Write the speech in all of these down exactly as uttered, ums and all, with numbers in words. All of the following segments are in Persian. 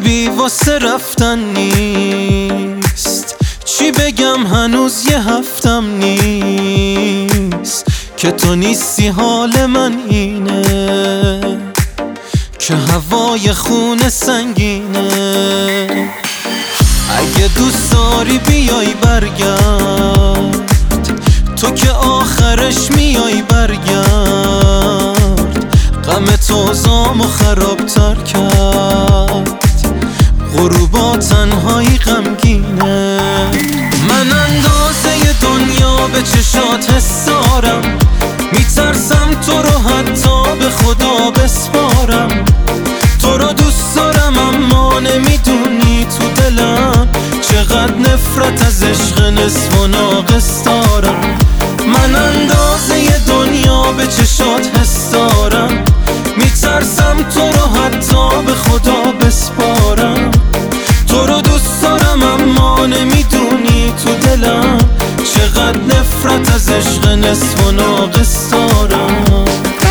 خوبی واسه رفتن نیست، چی بگم هنوز یه هفتم نیست که تو نیستی. حال من اینه که هوای خونه سنگینه. اگه دوست داری بیای برگرد، تو که آخرش میای برگرد. غم تو زامو خرابتر کرد، غروبا تنهایی غمگینه. من اندازه دنیا به چشات حس دارم، میترسم تو رو حتی به خدا بسپارم. تو رو دوست دارم اما نمیدونی تو دلم چقدر نفرت از عشق نصف و ناقص دارم. من اندازه دنیا به چشات حس دارم، میترسم تو رو حتی به خدا بسپارم. تو رو دوست دارم اما نمیدونی تو دلم چقدر نفرت از عشق نصف و ناقص دارم.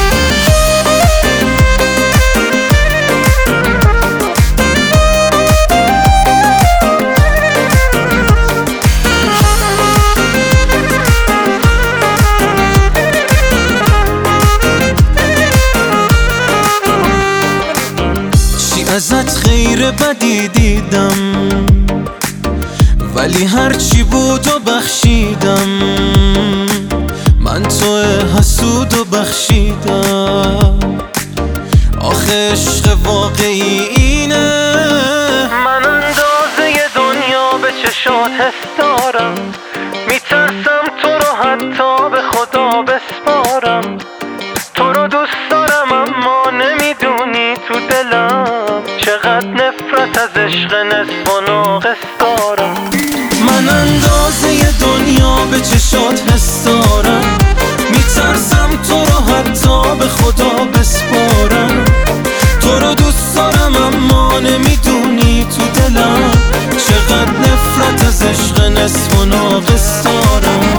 ازت خیر بدی دیدم، ولی هرچی بود و بخشیدم. من تو حسود و بخشیدم، آخه عشق واقعی اینه. من اندازه دنیا به چشات حس دارم، میترسم تو رو حتی به خدا بسپارم. تو رو دوست دارم اما نمیدونی تو دلم چقدر نفرت از عشق نصف و ناقص دارم. من اندازه دنیا به چشات حس دارم، میترسم تو رو حتی به خدا بسپارم. تو رو دوست دارم اما نمیدونی تو دلم چقدر نفرت از عشق نصف و ناقص دارم.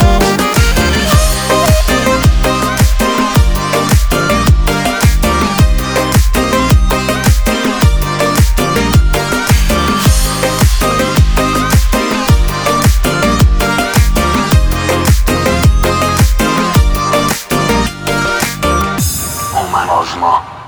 Oman Ozma.